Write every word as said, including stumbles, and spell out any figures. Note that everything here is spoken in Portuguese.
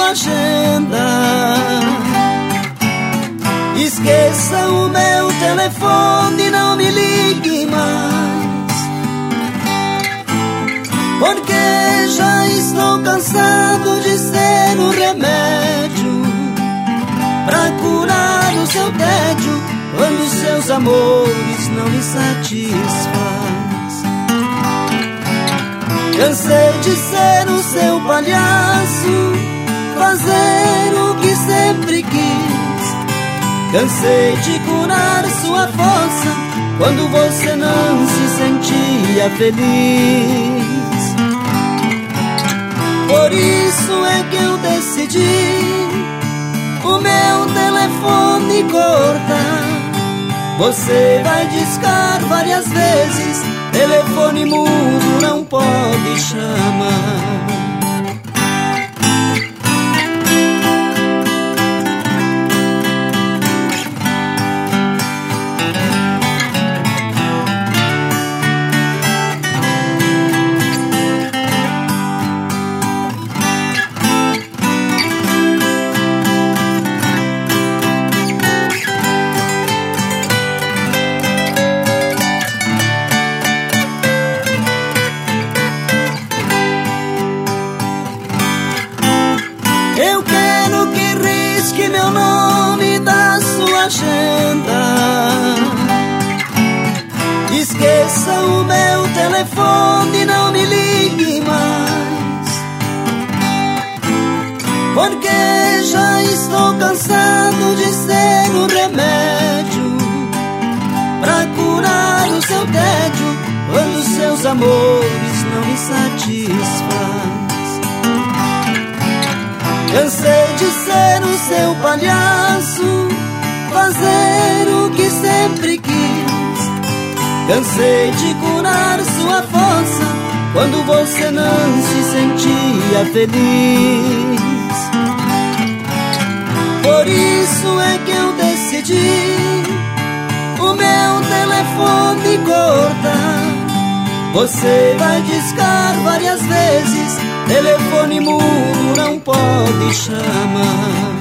agenda. Esqueça o meu telefone e não me ligue mais, porque já estou cansado de ser um remédio pra curar o seu tédio quando seus amores não lhe satisfaz. Cansei de ser o seu palhaço, fazer o que sempre quis. Cansei de curar sua força quando você não se sentia feliz. Por isso é que eu decidi o meu telefone cortar. Você vai discar várias vezes, telefone mudo não pode chamar. Eu quero que risque meu nome da sua agenda. Esqueça o meu telefone e não me ligue mais, porque já estou cansado de ser um remédio pra curar o seu tédio quando seus amores não me satisfaz. Cansei de ser o seu palhaço, fazer o que sempre quis. Cansei de curar sua força quando você não se sentia feliz. Por isso é que eu decidi o meu telefone cortar. Você vai discar várias vezes, telefone mudo não pode chamar.